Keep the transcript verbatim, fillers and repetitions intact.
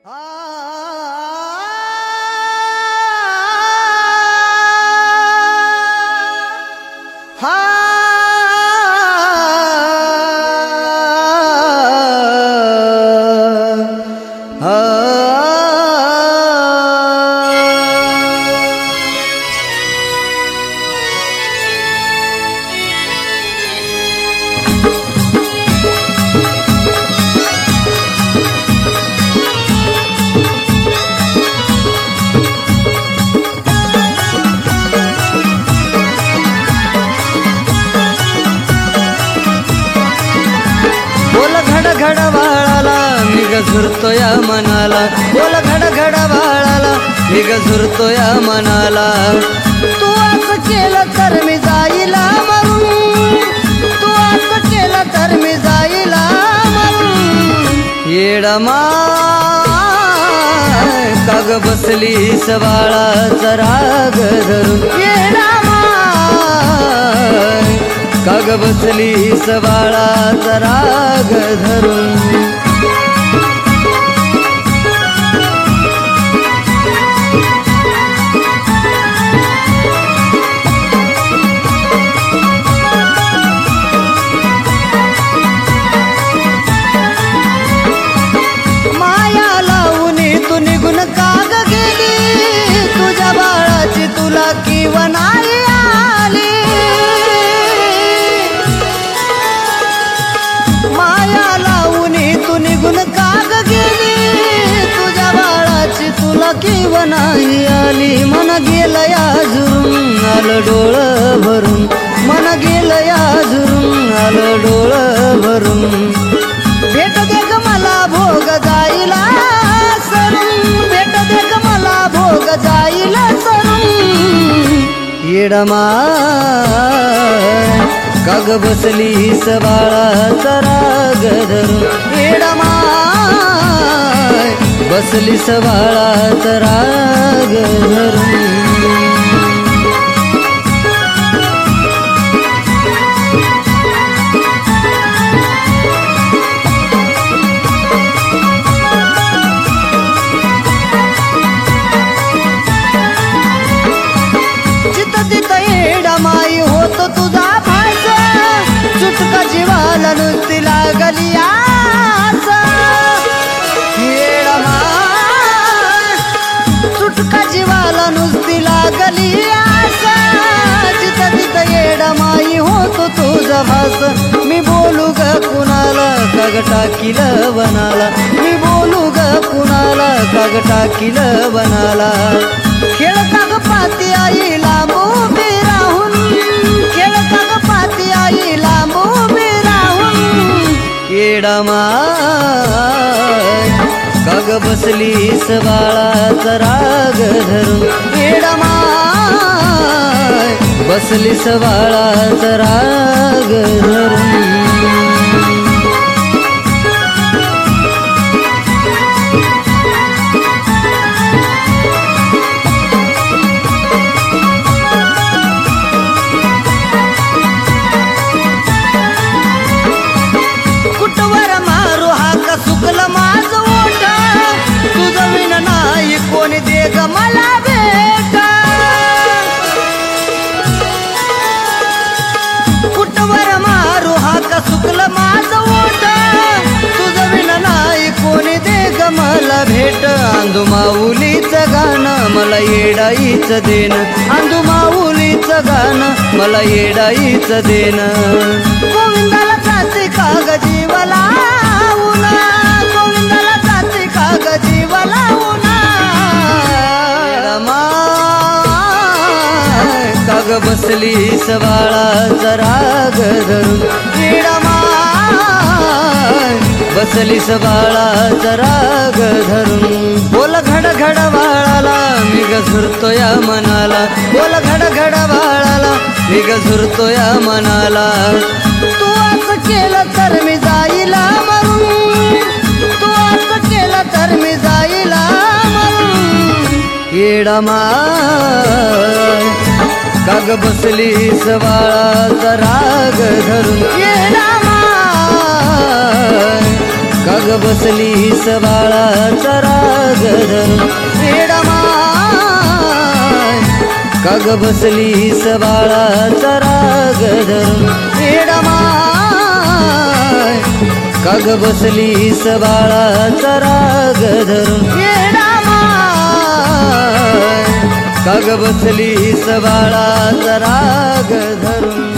घडवाळाला मी गझुरतो या मनाला, बोल घड घडवाळाला मी गझुरतो या मनाला. तू असं केलं तर मी जाईला मरून, तू असं केलं तर मी जाईला मरून. येडमा काग बसलीस बाळाचा राग धरून, येडमा काग बसलीस बाळाचा राग धरून. माया लावून तू निघून काग गेली, तुझ्या बाळाची तुला किंवा नाही आली. माया लावून तू निघून काग गेली, तुझ्या बाळाची तुला किंवा नाही आली. मन गेलं या झुरून आलं डोळं भरून, मन गेलं या झुरून आलं डोळं भरून. भेट दे ग मला भोग जाईला सरून, भेट दे ग मला भोग जाईला सरून. येडमा काग बसलीस बाळाचा राग धरून, येडमा बसलीस बाळाचा राग धरून. माई होत तुझा भास, चुटका जीवाला नुसती लागली आस. येडमा चुटका जीवाला नुसती लागली आस. जिथं तिथं येडमाई होत तुझा भास. मी बोलू ग कुणाला काग टाकील बनाला, मी बोलू ग कुणाला काग टाकील बनाला. खेळता ग पाती आई लांबू बी राहून, खेळता ग पाती आई लांबू बी राहून. येडमा काग बसलीस बाळाचा राग धरून, येडमा बसलीस बाळाचा राग धरून. सुकलं माझं ओठ, तुझं विन नाही कोणी दे ग मला भेट. कुठवर मारू हाका सुकलं माझं ओठ, तुझं विन नाही कोणी दे ग मला भेट. आंधू माऊलीचं गाणं मला येडाईचं देन, आंधू माऊलीचं गाणं मला येडाईचं देन. गोविंदाला जाते काग जीवाला उना, गोविंदाला जाते काग जीवाला उना. येडमा काग बसलीस बाळाचा राग धरून, येडमा बसलीस बाळाचा राग धरून. बोल घड घड बाळाला मी गझुरतो या मनाला, बोल घड घड बाळाला मी गझुरतो या मनाला. तू असं केलं तर मी जाईला मरून, तू असं केलं तर मी जाईला मरून. येडमा काग बसलीस बाळाचा राग धरून, येडमा काग बसलीस बाळाचा राग धरून येडामाय काग बसलीस बाळाचा राग धरून येडामाय काग बसलीस बाळाचा राग धरून येडामाय काग बसलीस बाळाचा राग धरून